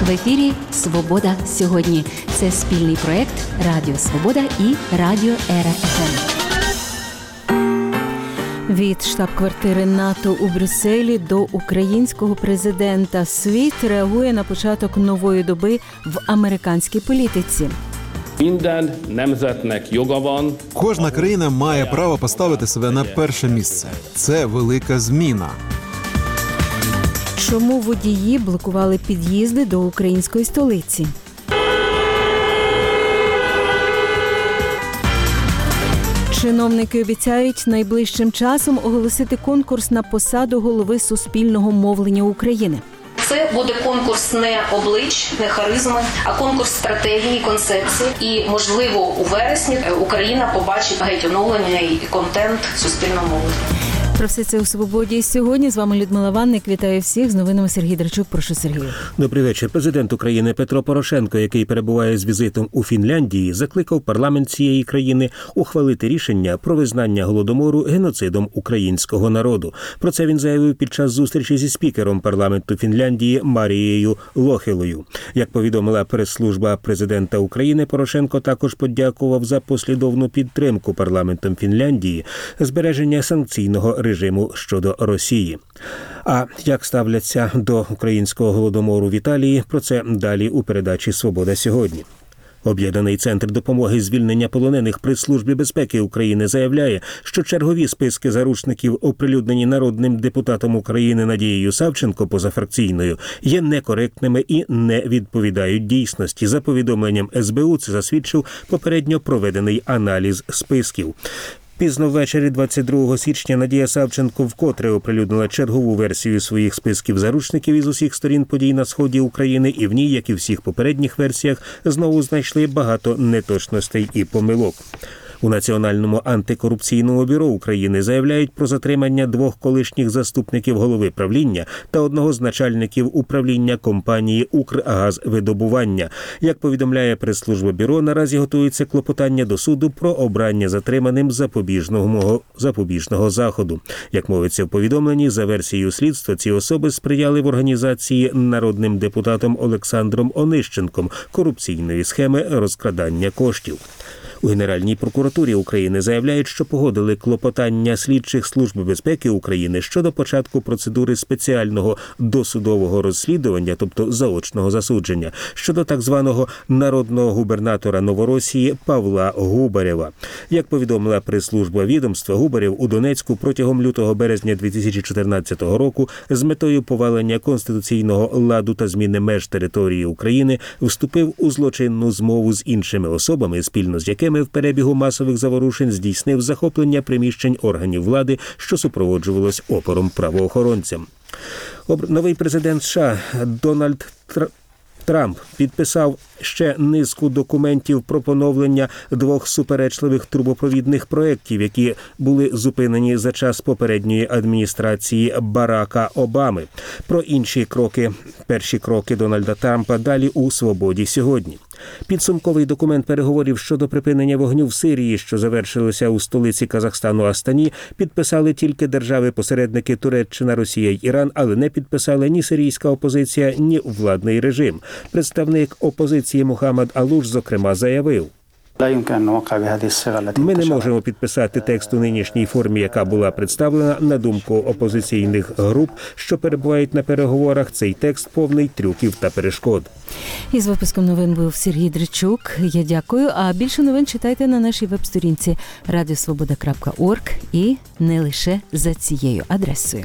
В ефірі «Свобода сьогодні». Це спільний проєкт Радіо Свобода і Радіо Ера ФМ. Від штаб-квартири НАТО у Брюсселі до українського президента. Світ реагує на початок нової доби в американській політиці. Кожна країна має право поставити себе на перше місце. Це велика зміна. Чому водії блокували під'їзди до української столиці? Чиновники обіцяють найближчим часом оголосити конкурс на посаду голови суспільного мовлення України. Це буде конкурс не облич, не харизми, а конкурс стратегії, концепції. І, можливо, у вересні Україна побачить геть оновлений контент суспільного мовлення. Про все це у «Свободі» сьогодні. З вами Людмила Ванник. Вітаю всіх. З новинами Сергій Драчук. Прошу, Сергію. Добрий вечір. Президент України Петро Порошенко, який перебуває з візитом у Фінляндії, закликав парламент цієї країни ухвалити рішення про визнання Голодомору геноцидом українського народу. Про це він заявив під час зустрічі зі спікером парламенту Фінляндії Марією Лохілою. Як повідомила прес-служба президента України, Порошенко також подякував за послідовну підтримку парламентом Фінляндії збереження санкційного режиму щодо Росії. А як ставляться до українського голодомору в Італії, про це далі у передачі «Свобода сьогодні». Об'єднаний центр допомоги звільнення полонених при Службі безпеки України заявляє, що чергові списки заручників, оприлюднені народним депутатом України Надією Савченко позафракційною, є некоректними і не відповідають дійсності. За повідомленням СБУ, це засвідчив попередньо проведений аналіз списків. Пізно ввечері 22 січня Надія Савченко вкотре оприлюднила чергову версію своїх списків заручників із усіх сторін подій на сході України, і в ній, як і в всіх попередніх версіях, знову знайшли багато неточностей і помилок. У Національному антикорупційному бюро України заявляють про затримання 2 колишніх заступників голови правління та 1 з начальників управління компанії «Укргазвидобування». Як повідомляє прес-служба бюро, наразі готується клопотання до суду про обрання затриманим запобіжного заходу. Як мовиться в повідомленні, за версією слідства, ці особи сприяли в організації народним депутатом Олександром Онищенком корупційної схеми розкрадання коштів. У Генеральній прокуратурі України заявляють, що погодили клопотання слідчих Служби безпеки України щодо початку процедури спеціального досудового розслідування, тобто заочного засудження, щодо так званого народного губернатора Новоросії Павла Губарєва. Як повідомила прес-служба відомства, Губарєв у Донецьку протягом лютого-березня 2014 року з метою повалення конституційного ладу та зміни меж території України вступив у злочинну змову з іншими особами, спільно з якими в перебігу масових заворушень здійснив захоплення приміщень органів влади, що супроводжувалось опором правоохоронцям. Новий президент США Дональд Трамп підписав ще низку документів про поновлення 2 суперечливих трубопровідних проєктів, які були зупинені за час попередньої адміністрації Барака Обами. Про перші кроки Дональда Трампа далі у «Свободі сьогодні». Підсумковий документ переговорів щодо припинення вогню в Сирії, що завершилося у столиці Казахстану Астані, підписали тільки держави-посередники Туреччина, Росія й Іран, але не підписали ні сирійська опозиція, ні владний режим. Представник опозиції Мухаммад Алуш, зокрема, заявив: «Ми не можемо підписати текст у нинішній формі, яка була представлена. На думку опозиційних груп, що перебувають на переговорах, цей текст повний трюків та перешкод». Із випуском новин був Сергій Драчук. Я дякую. А більше новин читайте на нашій веб-сторінці radiosvoboda.org і не лише за цією адресою.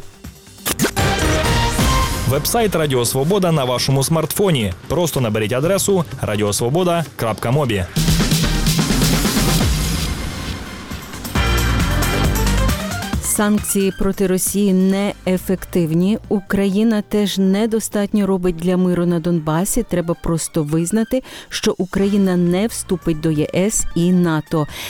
Веб-сайт Радіо Свобода на вашому смартфоні. Просто наберіть адресу radiosvoboda.mobi. Санкції проти Росії неефективні. Україна теж недостатньо робить для миру на Донбасі. Треба просто визнати, що Україна не вступить до ЄС і НАТО.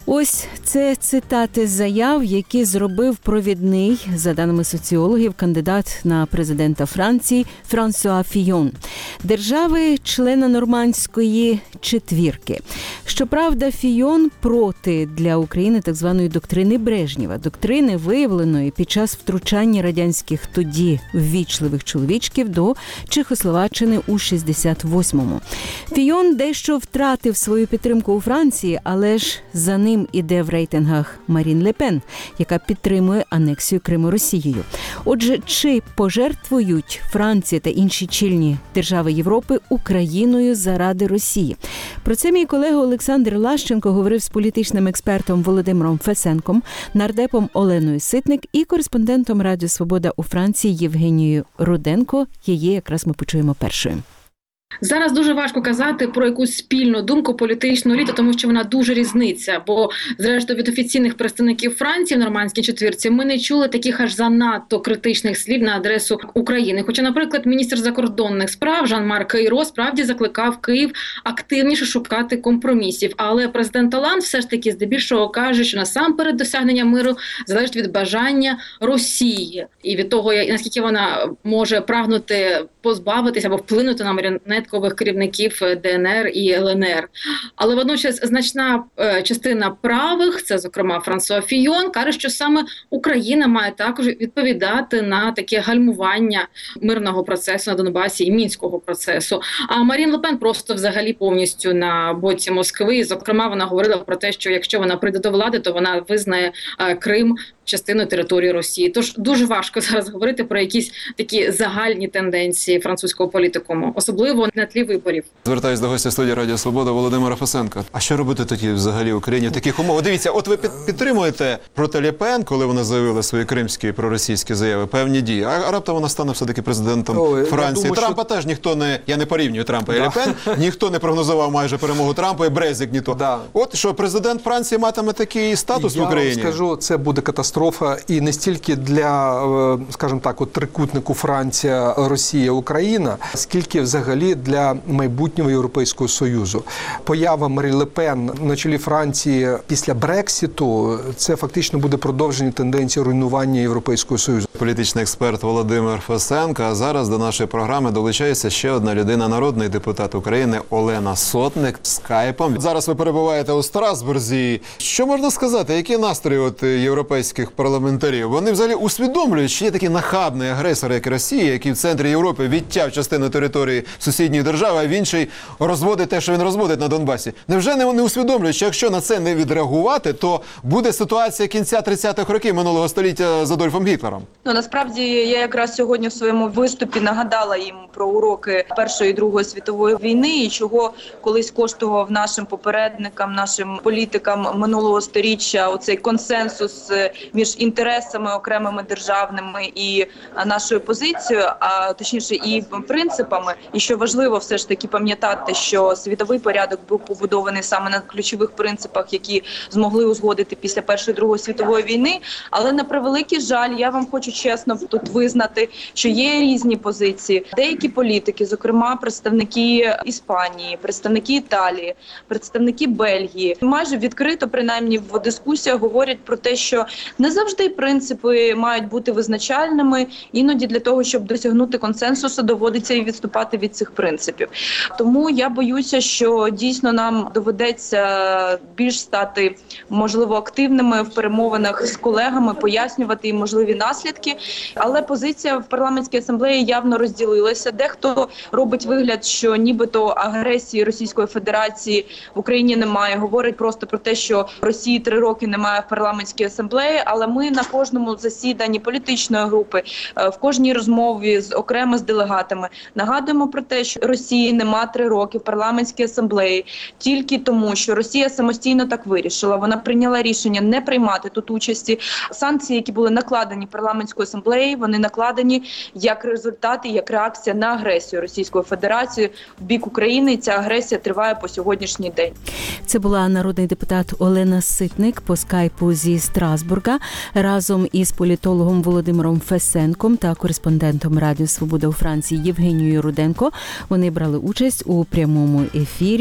Ось це цитати з заяв, які зробив провідний, за даними соціологів, кандидат на президента Франції Франсуа Фійон, держави-члена Нормандської четвірки. Щоправда, Фійон проти для України так званої доктрини Брежнєва, доктрини, виявленої під час втручання радянських тоді ввічливих чоловічків до Чехословаччини у 68-му. Фійон дещо втратив свою підтримку у Франції, але ж за ним іде в рейтингах Марін Ле Пен, яка підтримує анексію Криму Росією. Отже, чи пожертвують Франція та інші чільні держави Європи Україною заради Росії? Про це мій колега Олександр Лащенко говорив з політичним експертом Володимиром Фесенком, нардепом Оленою Ситник і кореспондентом Радіо Свобода у Франції Євгенією Руденко. Її якраз ми почуємо першою. Зараз дуже важко казати про якусь спільну думку політичну еліту, тому що вона дуже різниця. Бо, зрештою, від офіційних представників Франції в Нормандській четвірці ми не чули таких аж занадто критичних слів на адресу України. Хоча, наприклад, міністр закордонних справ Жан-Марк Айро справді закликав Київ активніше шукати компромісів. Але президент Оланд все ж таки здебільшого каже, що насамперед досягнення миру залежить від бажання Росії і від того, наскільки вона може прагнути позбавитися або вплинути на маріонеткових керівників ДНР і ЛНР. Але водночас значна частина правих, це, зокрема, Франсуа Фійон, каже, що саме Україна має також відповідати на таке гальмування мирного процесу на Донбасі і Мінського процесу. А Марін Ле Пен просто взагалі повністю на боці Москви. І, зокрема, вона говорила про те, що якщо вона прийде до влади, то вона визнає Крим частиною території Росії. Тож дуже важко зараз говорити про якісь такі загальні тенденції французького політикуму, особливо на тлі виборів. Звертаюсь до гостя студії Радіо Свобода Володимира Фесенка. А що робити тоді взагалі Україні в таких умовах? Дивіться, от ви підтримуєте проти Ле Пен, коли вона заявила свої кримські проросійські заяви, певні дії, а раптом вона стане все-таки президентом Франції. Думаю, Трампа теж ніхто не, я не порівнюю Трампа і Ле Пен, ніхто не прогнозував майже перемогу Трампа і Брезик ніхто. Да. От що президент Франції матиме такий статус в Україні? Я вам скажу, це буде катастрофа і не стільки для, скажімо так, от трикутнику Франція, Росія, Україна, скільки взагалі для майбутнього Європейського Союзу. Поява Марін Ле Пен на чолі Франції після Брекситу – це фактично буде продовження тенденції руйнування Європейського Союзу. Політичний експерт Володимир Фесенко. А зараз до нашої програми долучається ще одна людина, народний депутат України Олена Сотник скайпом. Зараз ви перебуваєте у Страсбурзі. Що можна сказати? Які настрої от європейських парламентарів? Вони взагалі усвідомлюють, що є такий нахабний агресор, як Росія, який в центрі Європи відтяв частину території сусідньої держави, а в іншій розводить те, що він розводить на Донбасі. Невже не усвідомлюють, що якщо на це не відреагувати, то буде ситуація кінця 30-х років минулого століття з Адольфом Гітлером? Насправді, я якраз сьогодні в своєму виступі нагадала їм про уроки Першої і Другої світової війни і чого колись коштував нашим попередникам, нашим політикам минулого сторіччя оцей консенсус між інтересами окремими державними і нашою позицією, а точніше і принципами. І що важливо все ж таки пам'ятати, що світовий порядок був побудований саме на ключових принципах, які змогли узгодити після Першої і Другої світової війни. Але на превеликий жаль, я вам хочу чесно тут визнати, що є різні позиції. Деякі політики, зокрема представники Іспанії, представники Італії, представники Бельгії, майже відкрито, принаймні в дискусіях, говорять про те, що не завжди принципи мають бути визначальними. Іноді для того, щоб досягнути консенсусу, доводиться і відступати від цих принципів. Тому я боюся, що дійсно нам доведеться більш стати, можливо, активними в перемовинах з колегами, пояснювати їм можливі наслідки. Але позиція в парламентській асамблеї явно розділилася. Дехто робить вигляд, що нібито агресії Російської Федерації в Україні немає. Говорить просто про те, що Росії 3 роки немає в парламентській асамблеї, але ми на кожному засіданні політичної групи, в кожній розмові окремо з делегатами нагадуємо про те, що Росії нема 3 роки в парламентській асамблеї тільки тому, що Росія самостійно так вирішила. Вона прийняла рішення не приймати тут участі. Санкції, які були накладені парламентською асамблеєю, вони накладені як результат і як реакція на агресію Російської Федерації в бік України. І ця агресія триває по сьогоднішній день. Це була народний депутат Олена Ситник по скайпу зі Страсбурга разом із політологом Володимиром Фесенком та кореспондентом Радіо Свобода у Франції Євгенією Руденко. Вони брали участь у прямому ефірі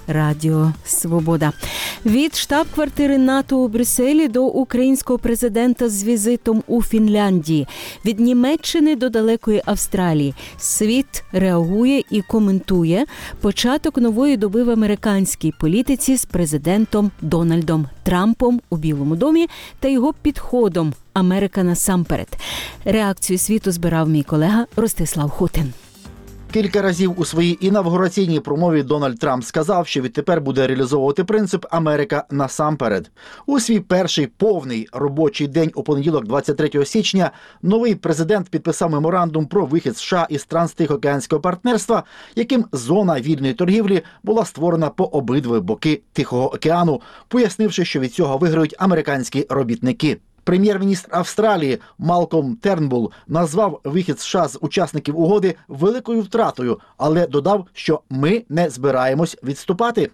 Радіо Свобода. Від штаб-квартири НАТО у Брюсселі до українського президента з візитом у Фінляндії. Від Німеччини до далекої Австралії. Світ реагує і коментує початок нової доби в американській політиці з президентом Дональдом Трампом у Білому домі та його підходом «Америка насамперед». Реакцію світу збирав мій колега Ростислав Хутин. Кілька разів у своїй інавгураційній промові Дональд Трамп сказав, що відтепер буде реалізовувати принцип «Америка насамперед». У свій перший повний робочий день у понеділок, 23 січня, новий президент підписав меморандум про вихід США із Транстихоокеанського партнерства, яким зона вільної торгівлі була створена по обидва боки Тихого океану, пояснивши, що від цього виграють американські робітники. Прем'єр-міністр Австралії Малкольм Тернбул назвав вихід США з учасників угоди великою втратою, але додав, що ми не збираємось відступати.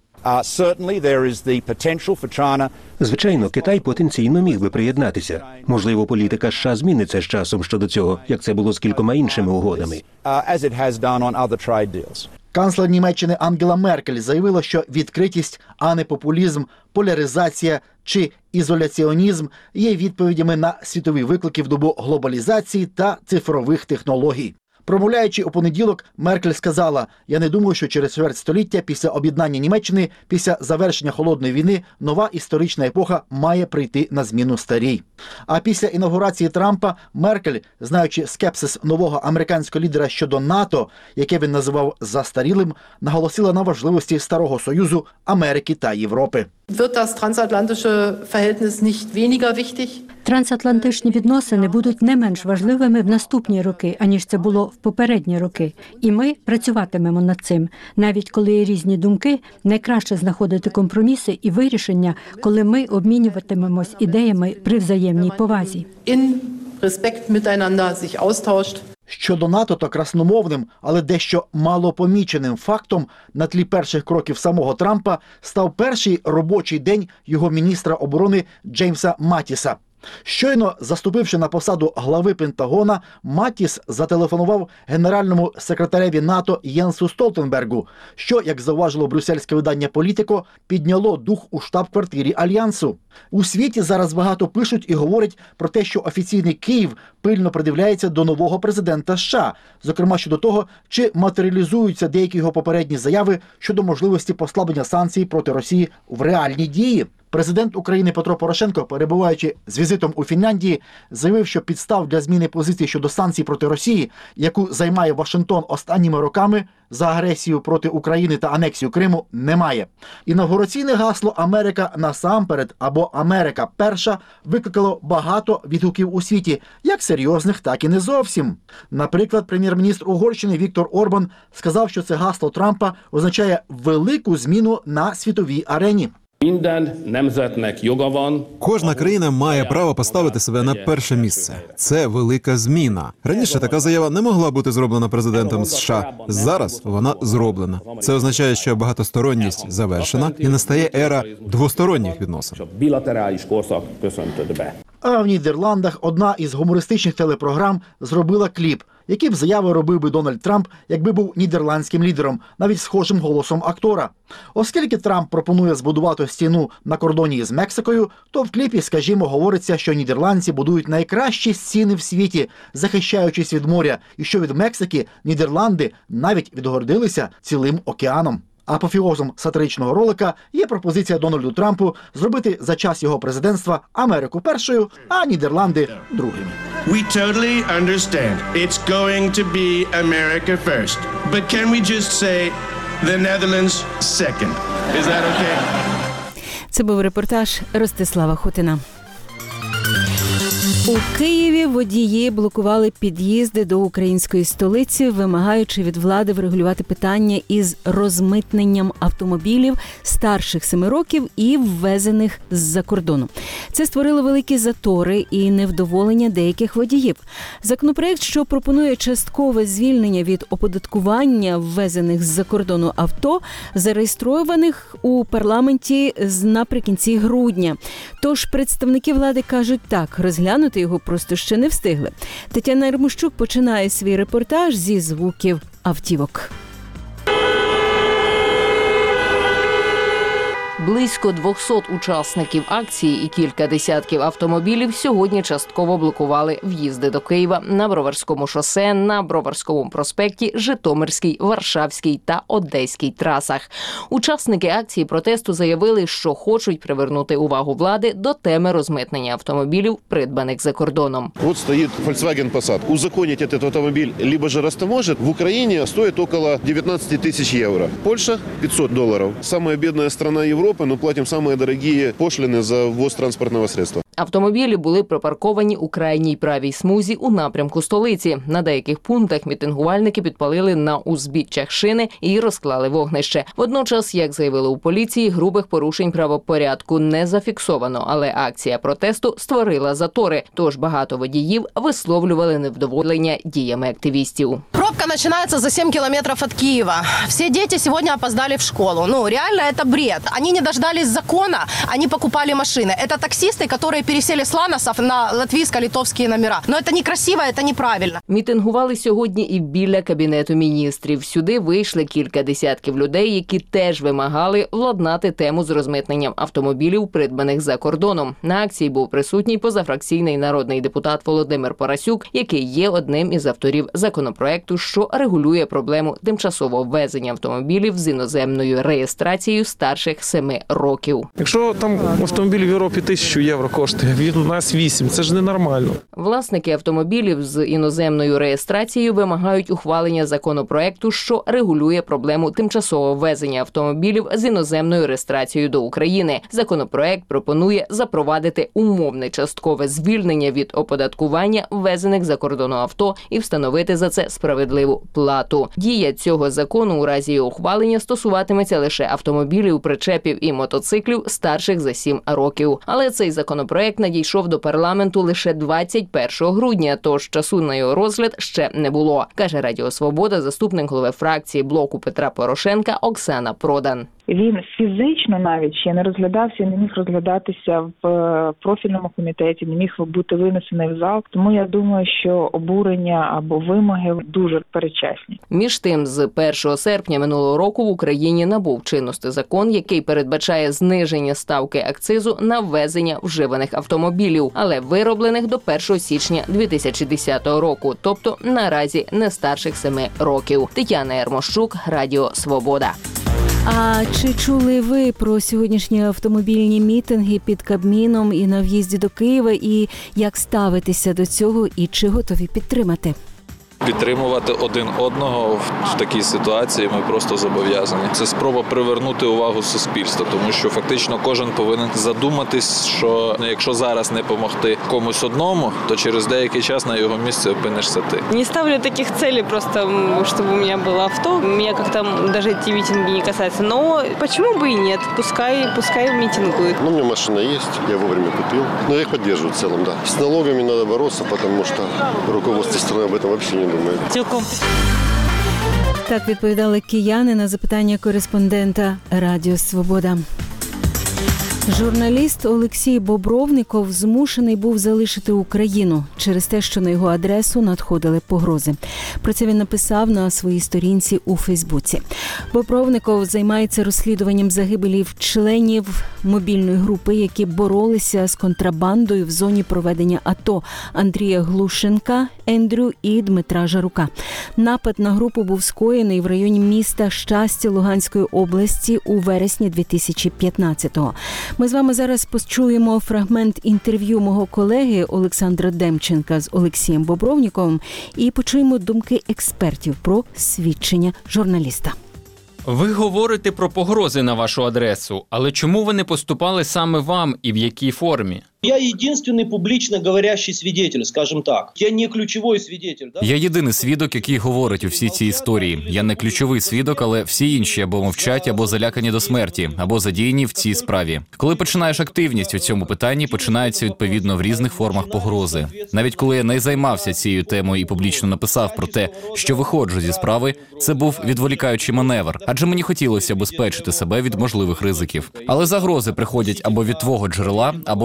Звичайно, Китай потенційно міг би приєднатися. Можливо, політика США зміниться з часом щодо цього, як це було з кількома іншими угодами. Канцлер Німеччини Ангела Меркель заявила, що відкритість, а не популізм, поляризація чи ізоляціонізм є відповідями на світові виклики в добу глобалізації та цифрових технологій. Промовляючи у понеділок, Меркель сказала: «Я не думаю, що через чверть століття після об'єднання Німеччини, після завершення Холодної війни, нова історична епоха має прийти на зміну старій». А після інавгурації Трампа Меркель, знаючи скепсис нового американського лідера щодо НАТО, яке він називав застарілим, наголосила на важливості Старого Союзу Америки та Європи. Трансатлантичні відносини будуть не менш важливими в наступні роки, аніж це було в попередні роки. І ми працюватимемо над цим. Навіть коли є різні думки, найкраще знаходити компроміси і вирішення, коли ми обмінюватимемось ідеями при взаємній повазі. Щодо НАТО, то красномовним, але дещо малопоміченим фактом на тлі перших кроків самого Трампа став перший робочий день його міністра оборони Джеймса Матіса. Щойно заступивши на посаду глави Пентагона, Матіс зателефонував генеральному секретареві НАТО Єнсу Столтенбергу, що, як зауважило брюссельське видання «Політико», підняло дух у штаб-квартирі Альянсу. У світі зараз багато пишуть і говорять про те, що офіційний Київ пильно придивляється до нового президента США, зокрема щодо того, чи матеріалізуються деякі його попередні заяви щодо можливості послаблення санкцій проти Росії в реальні дії. Президент України Петро Порошенко, перебуваючи з візитом у Фінляндії, заявив, що підстав для зміни позиції щодо санкцій проти Росії, яку займає Вашингтон останніми роками за агресію проти України та анексію Криму, немає. Інавгураційне гасло «Америка насамперед» або «Америка перша» викликало багато відгуків у світі, як серйозних, так і не зовсім. Наприклад, прем'єр-міністр Угорщини Віктор Орбан сказав, що це гасло Трампа означає велику зміну на світовій арені. Кожна країна має право поставити себе на перше місце. Це велика зміна. Раніше така заява не могла бути зроблена президентом США. Зараз вона зроблена. Це означає, що багатосторонність завершена і настає ера двосторонніх відносин. А в Нідерландах одна із гумористичних телепрограм зробила кліп, які б заяви робив би Дональд Трамп, якби був нідерландським лідером, навіть схожим голосом актора. Оскільки Трамп пропонує збудувати стіну на кордоні з Мексикою, то в кліпі, скажімо, говориться, що нідерландці будують найкращі стіни в світі, захищаючись від моря, і що від Мексики Нідерланди навіть відгородилися цілим океаном. Апофеозом сатиричного ролика є пропозиція Дональду Трампу зробити за час його президентства Америку першою, а Нідерланди другими. We totally understand. It's going to be America first. But can we just say the Netherlands second? Is that okay? Це був репортаж Ростислава Хутина. У Києві водії блокували під'їзди до української столиці, вимагаючи від влади врегулювати питання із розмитненням автомобілів старших 7 років і ввезених з-за кордону. Це створило великі затори і невдоволення деяких водіїв. Законопроект, що пропонує часткове звільнення від оподаткування ввезених з-за кордону авто, зареєстрованих у парламенті наприкінці грудня. Тож представники влади кажуть так, розглянути його просто ще не встигли. Тетяна Ярмощук починає свій репортаж зі звуків автівок. Близько 200 учасників акції і кілька десятків автомобілів сьогодні частково блокували в'їзди до Києва на Броварському шосе, на Броварському проспекті, Житомирській, Варшавській та Одеській трасах. Учасники акції протесту заявили, що хочуть привернути увагу влади до теми розмитнення автомобілів, придбаних за кордоном. Вот стоит Volkswagen Passat. Узаконить этот автомобиль либо же растаможит. В Украине стоит около 19 тысяч евро. Польша $500. Самая бедная страна Европы, но платим самые дорогие пошлины за ввоз транспортного средства. Автомобілі були припарковані у крайній правій смузі у напрямку столиці. На деяких пунктах мітингувальники підпалили на узбіччях шини і розклали вогнище. Водночас, як заявили у поліції, грубих порушень правопорядку не зафіксовано, але акція протесту створила затори, тож багато водіїв висловлювали невдоволення діями активістів. Пробка починається за 7 кілометрів від Києва. Всі діти сьогодні опоздали в школу. Реально, це бред. Вони не дождались закону, вони покупали машини. Це таксисти, які пересели с ланосов на латвийско-литовские номера. Но это некрасиво, это неправильно. Мітингували сьогодні і біля Кабінету міністрів. Сюди вийшли кілька десятків людей, які теж вимагали владнати тему з розмитненням автомобілів, придбаних за кордоном. На акції був присутній позафракційний народний депутат Володимир Парасюк, який є одним із авторів законопроекту, що регулює проблему тимчасового ввезення автомобілів з іноземною реєстрацією старших 7 років. Якщо там автомобіль в Європі 1000 євро коштує, він у нас 8. Це ж ненормально. Власники автомобілів з іноземною реєстрацією вимагають ухвалення законопроекту, що регулює проблему тимчасового ввезення автомобілів з іноземною реєстрацією до України. Законопроект пропонує запровадити умовне часткове звільнення від оподаткування ввезених за кордону авто і встановити за це справедливу плату. Дія цього закону у разі його ухвалення стосуватиметься лише автомобілів, причепів і мотоциклів старших за 7 років. Але цей законопроект надійшов до парламенту лише 21 грудня, тож часу на його розгляд ще не було, каже Радіо Свобода заступник голови фракції блоку Петра Порошенка Оксана Продан. Він фізично навіть ще не розглядався, не міг розглядатися в профільному комітеті, не міг бути винесений в зал. Тому я думаю, що обурення або вимоги дуже передчасні. Між тим, з 1 серпня минулого року в Україні набув чинності закон, який передбачає зниження ставки акцизу на ввезення вживаних автомобілів, але вироблених до 1 січня 2010 року, тобто наразі не старших 7 років. Тетяна Ярмощук, Радіо Свобода. А чи чули ви про сьогоднішні автомобільні мітинги під Кабміном і на в'їзді до Києва, і як ставитися до цього, і чи готові підтримати? Підтримувати один одного в такій ситуації ми просто зобов'язані. Це спроба привернути увагу суспільства, тому що фактично кожен повинен задуматись, що якщо зараз не допомогти комусь одному, то через деякий час на його місці опинишся ти. Не ставлю таких целей просто, щоб у мене було авто. Меня как-то даже ці мітинги не касаються. Но почему бы и нет? Пускай митингуют. У меня машина есть, я вовремя купил. Но я их поддерживаю в целом, да. С налогами надо бороться, потому что руководство страны об этом вообще не думает. Цілком. Так відповідали кияни на запитання кореспондента Радіо Свобода. Журналіст Олексій Бобровников змушений був залишити Україну через те, що на його адресу надходили погрози. Про це він написав на своїй сторінці у Фейсбуці. Бобровников займається розслідуванням загибелів членів мобільної групи, які боролися з контрабандою в зоні проведення АТО Андрія Глушенка, Ендрю і Дмитра Жарука. Напад на групу був скоєний в районі міста Щастя Луганської області у вересні 2015-го. Ми з вами зараз почуємо фрагмент інтерв'ю мого колеги Олександра Демченка з Олексієм Бобровніковим і почуємо думки експертів про свідчення журналіста. Ви говорите про погрози на вашу адресу, але чому вони поступали саме вам і в якій формі? Я единственный публично говорящий свидетель, скажем так. Я не ключовий свидетель. Да? Я єдиний свідок, який говорить у всій цій історії. Я не ключовий свідок, але всі інші або мовчать, або залякані до смерті, або задіяні в цій справі. Коли починаєш активність у цьому питанні, починаються відповідно в різних формах погрози. Навіть коли я не займався цією темою і публічно написав про те, що виходжу зі справи, це був відволікаючий маневр, адже мені хотілося обезпечити себе від можливих ризиків. Але загрози приходять або від твого джерела, або від перевірених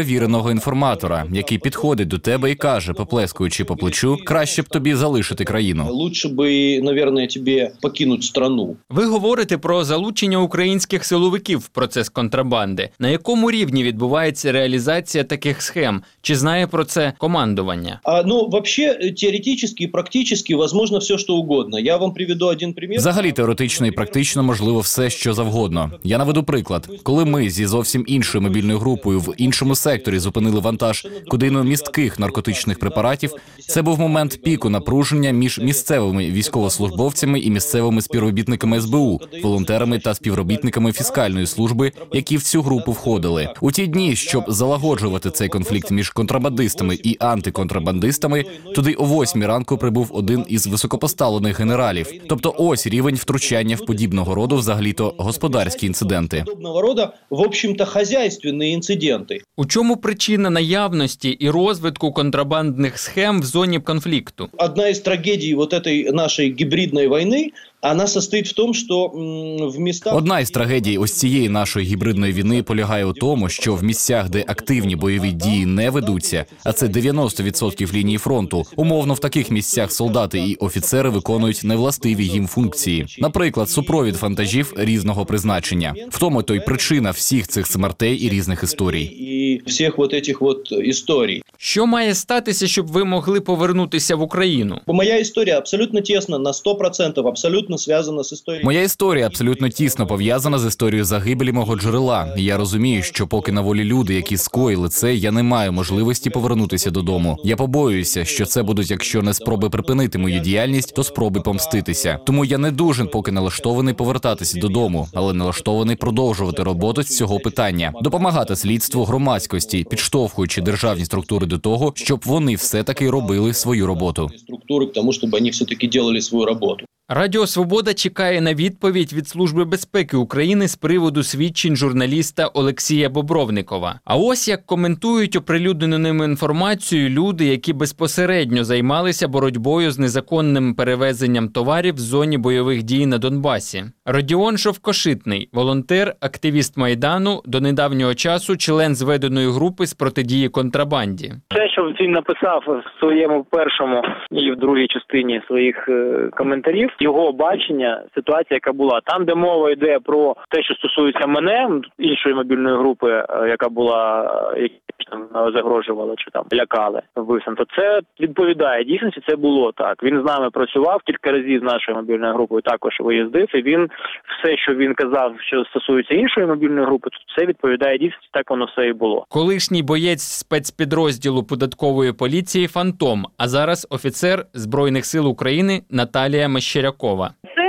перевіреного інформатора, який підходить до тебе і каже, поплескуючи по плечу, краще б тобі залишити країну. Лучше би, мабуть, тобі покинути страну. Ви говорите про залучення українських силовиків в процес контрабанди. На якому рівні відбувається реалізація таких схем? Чи знає про це командування? Вообще, теоретично і практично, можливо, все, що угодно. Я вам приведу один приклад. Взагалі, теоретично і практично можливо все, що завгодно. Я наведу приклад. Коли ми зі зовсім іншою мобільною групою в іншому секторі зупинили вантаж кудинно-містких наркотичних препаратів, це був момент піку напруження між місцевими військовослужбовцями і місцевими співробітниками СБУ, волонтерами та співробітниками фіскальної служби, які в цю групу входили. У ті дні, щоб залагоджувати цей конфлікт між контрабандистами і антиконтрабандистами, туди о 8 ранку прибув один із високопоставлених генералів. Тобто ось рівень втручання в подібного роду взагалі-то господарські інциденти. Подобного роду, в общем-то, хазяйственні інциденти. У чому причина наявності і розвитку контрабандних схем в зоні конфлікту? Одна із трагедій вот этой нашої гібридної війни, вона состоїть в тому, що в містах... Одна із трагедій ось цієї нашої гібридної війни полягає у тому, що в місцях, де активні бойові дії не ведуться, а це 90% лінії фронту, умовно в таких місцях солдати і офіцери виконують невластиві їм функції. Наприклад, супровід вантажів різного призначення. В тому то й причина всіх цих смертей і різних історій. І всіх вот этих вот історій. Що має статися, щоб ви могли повернутися в Україну? Моя історія абсолютно тісно, на 100%, абсолютно зв'язана з історією. Моя історія абсолютно тісно пов'язана з історією загибелі мого джерела. І я розумію, що поки на волі люди, які скоїли це, я не маю можливості повернутися додому. Я побоююся, що це будуть, якщо не спроби припинити мою діяльність, то спроби помститися. Тому я не дуже поки налаштований повертатися додому, але налаштований продовжувати роботу з цього питання, допомагати слідству, громадськості, підштовхуючи державні структури до того, щоб вони все-таки робили свою роботу. Структури к тому, щоб вони все-таки робили свою роботу. Радіо «Свобода» чекає на відповідь від Служби безпеки України з приводу свідчень журналіста Олексія Бобровникова. А ось як коментують оприлюднену ними інформацію люди, які безпосередньо займалися боротьбою з незаконним перевезенням товарів в зоні бойових дій на Донбасі. Родіон Шовкошитний – волонтер, активіст Майдану, до недавнього часу член зведеної групи з протидії контрабанді. Те, що він написав в своєму першому і в другій частині своїх коментарів, його бачення, ситуація, яка була. Там, де мова йде про те, що стосується мене, іншої мобільної групи, яка була, які там загрожували чи там лякали вбивством, то це відповідає дійсності, це було так. Він з нами працював, кілька разів з нашою мобільною групою також виїздив, і він все, що він казав, що стосується іншої мобільної групи, то це відповідає дійсності, так воно все і було. Колишній боєць спецпідрозділу податкової поліції «Фантом», а зараз офіцер Збройних сил України Наталія Мещерякова.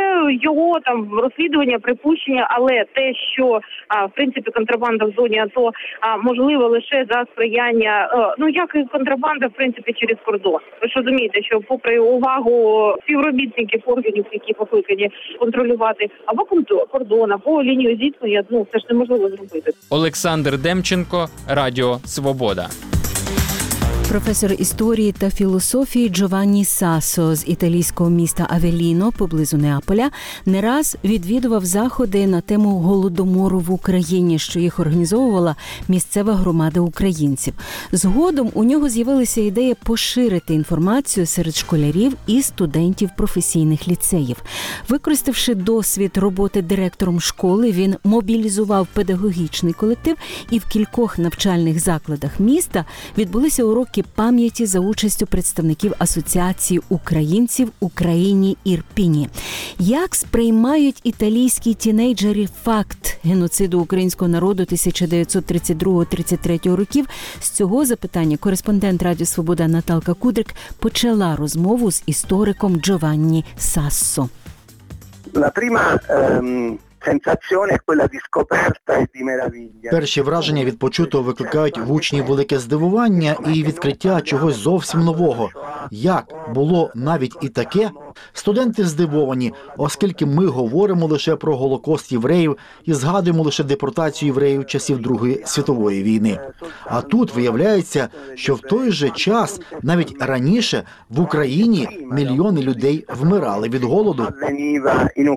Його там розслідування, припущення, але те, що в принципі контрабанда в зоні АТО можливо лише за сприяння, як і контрабанда в принципі через кордон. Ви ж розумієте, що попри увагу співробітників органів, які покликані контролювати або кордон, або лінію зіткнення, це ж неможливо зробити. Олександр Демченко, Радіо «Свобода». Професор історії та філософії Джованні Сассо з італійського міста Авеліно поблизу Неаполя не раз відвідував заходи на тему голодомору в Україні, що їх організовувала місцева громада українців. Згодом у нього з'явилася ідея поширити інформацію серед школярів і студентів професійних ліцеїв. Використавши досвід роботи директором школи, він мобілізував педагогічний колектив, і в кількох навчальних закладах міста відбулися уроки пам'яті за участю представників Асоціації українців Україні Ірпіні. Як сприймають італійські тінейджери факт геноциду українського народу 1932-33 років? З цього запитання кореспондент Радіо Свобода Наталка Кудрик почала розмову з істориком Джованні Сассо. Перші враження від почутого викликають в учнів велике здивування і відкриття чогось зовсім нового. Як було навіть і таке? Студенти здивовані, оскільки ми говоримо лише про Голокост євреїв і згадуємо лише депортацію євреїв часів Другої світової війни. А тут виявляється, що в той же час, навіть раніше, в Україні мільйони людей вмирали від голоду.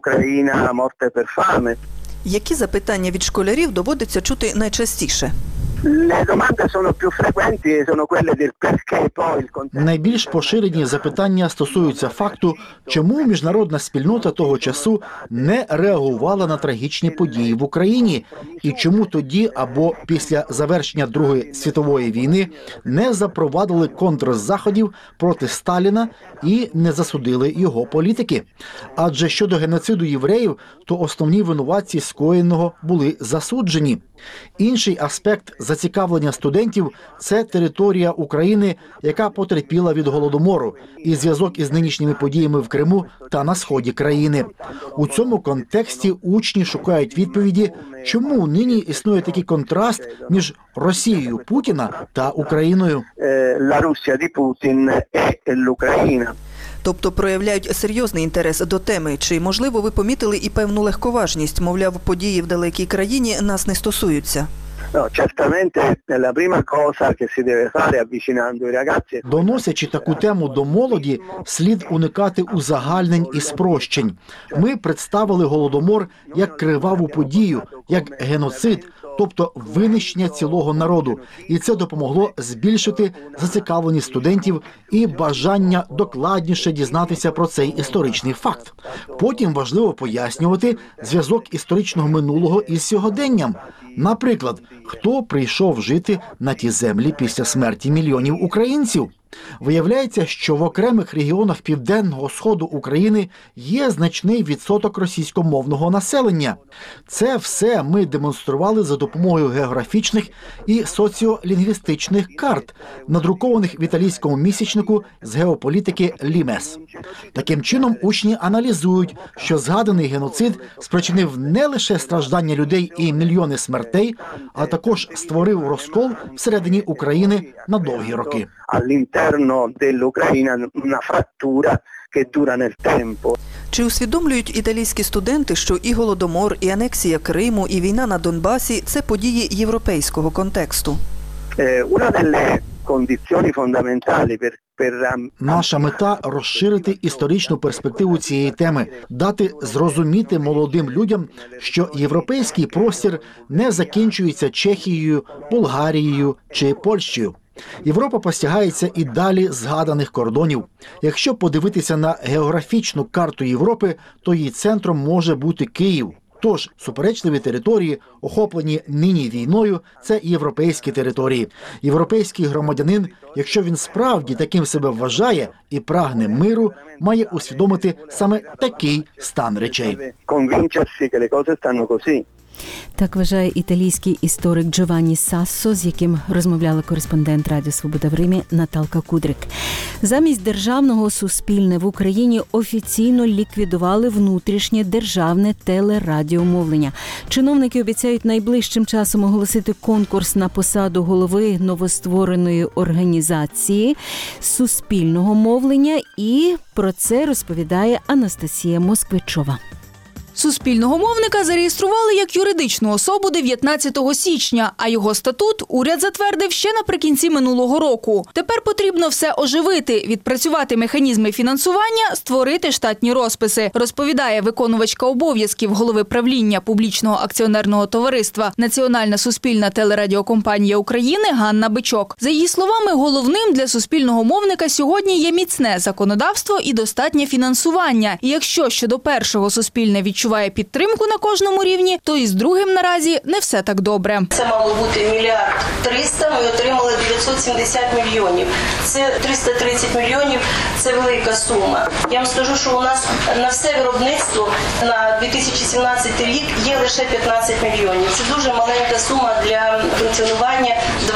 Які запитання від школярів доводиться чути найчастіше? Найбільш поширені запитання стосуються факту, чому міжнародна спільнота того часу не реагувала на трагічні події в Україні, і чому тоді або після завершення Другої світової війни не запровадили контрзаходів проти Сталіна і не засудили його політики. Адже щодо геноциду євреїв, то основні винуватці скоєного були засуджені. Інший аспект зацікавлення студентів – це територія України, яка потерпіла від Голодомору, і зв'язок із нинішніми подіями в Криму та на сході країни. У цьому контексті учні шукають відповіді, чому нині існує такий контраст між Росією Путіна та Україною. Тобто проявляють серйозний інтерес до теми. Чи, можливо, ви помітили і певну легковажність? Мовляв, події в далекій країні нас не стосуються. Доносячи таку тему до молоді, слід уникати узагальнень і спрощень. Ми представили Голодомор як криваву подію, як геноцид, тобто винищення цілого народу. І це допомогло збільшити зацікавленість студентів і бажання докладніше дізнатися про цей історичний факт. Потім важливо пояснювати зв'язок історичного минулого із сьогоденням. Наприклад, хто прийшов жити на ті землі після смерті мільйонів українців? Виявляється, що в окремих регіонах Південного Сходу України є значний відсоток російськомовного населення. Це все ми демонстрували за допомогою географічних і соціолінгвістичних карт, надрукованих в італійському місячнику з геополітики «Лімес». Таким чином, учні аналізують, що згаданий геноцид спричинив не лише страждання людей і мільйони смертей, а також створив розкол всередині України на довгі роки. Чи усвідомлюють італійські студенти, що і Голодомор, і анексія Криму, і війна на Донбасі – це події європейського контексту? Наша мета – розширити історичну перспективу цієї теми, дати зрозуміти молодим людям, що європейський простір не закінчується Чехією, Болгарією чи Польщею. Європа постягається і далі згаданих кордонів. Якщо подивитися на географічну карту Європи, то її центром може бути Київ. Тож, суперечливі території, охоплені нині війною, це європейські території. Європейський громадянин, якщо він справді таким себе вважає і прагне миру, має усвідомити саме такий стан речей. Так вважає італійський історик Джованні Сассо, з яким розмовляла кореспондент Радіо Свобода в Римі Наталка Кудрик. Замість державного Суспільне в Україні офіційно ліквідували внутрішнє державне телерадіомовлення. Чиновники обіцяють найближчим часом оголосити конкурс на посаду голови новоствореної організації Суспільного мовлення, і про це розповідає Анастасія Москвичова. Суспільного мовника зареєстрували як юридичну особу 19 січня, а його статут уряд затвердив ще наприкінці минулого року. Тепер потрібно все оживити, відпрацювати механізми фінансування, створити штатні розписи, розповідає виконувачка обов'язків голови правління публічного акціонерного товариства Національна суспільна телерадіокомпанія України Ганна Бичок. За її словами, головним для суспільного мовника сьогодні є міцне законодавство і достатнє фінансування. І якщо щодо першого Суспільне відчуває підтримку на кожному рівні, то із другим наразі не все так добре. Це мало бути 1 мільярд 300, ми отримали 970 мільйонів. Це 330 мільйонів, це велика сума. Я вам скажу, що у нас на все виробництво на 2017 рік є лише 15 мільйонів. Це дуже маленька сума для функціонування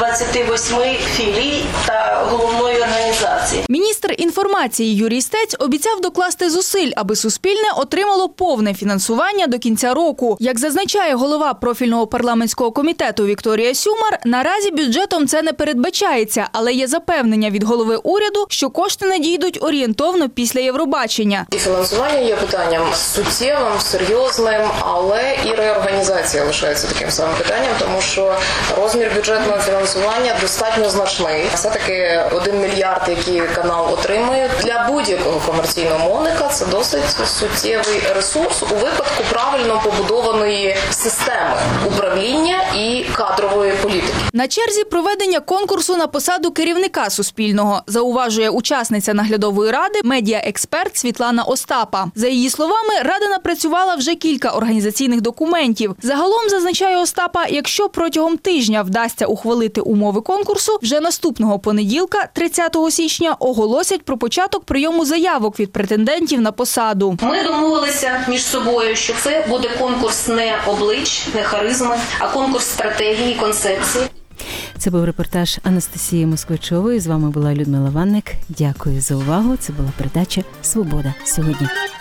28 філій та головної організації. Міністр інформації Юрій Стець обіцяв докласти зусиль, аби Суспільне отримало повне фінансування до кінця року. Як зазначає голова профільного парламентського комітету Вікторія Сюмар, наразі бюджетом це не передбачається, але є запевнення від голови уряду, що кошти надійдуть орієнтовно після Євробачення. І фінансування є питанням суттєвим, серйозним, але і реорганізація лишається таким самим питанням, тому що розмір бюджетного фінансування достатньо значний. Все-таки 1 мільярд, який канал отримує, для будь-якого комерційного мовника це досить суттєвий ресурс у випадку правильно побудованої системи управління і кадрової політики. На черзі проведення конкурсу на посаду керівника Суспільного, зауважує учасниця наглядової ради, медіаексперт Світлана Остапа. За її словами, рада напрацювала вже кілька організаційних документів. Загалом, зазначає Остапа, якщо протягом тижня вдасться ухвалити умови конкурсу, вже наступного понеділка, 30 січня, оголосять про початок прийому заявок від претендентів на посаду. Ми домовилися між собою, що це буде конкурс не облич, не харизми, а конкурс стратегії, концепції. Це був репортаж Анастасії Москвичової. З вами була Людмила Ванник. Дякую за увагу. Це була передача «Свобода сьогодні».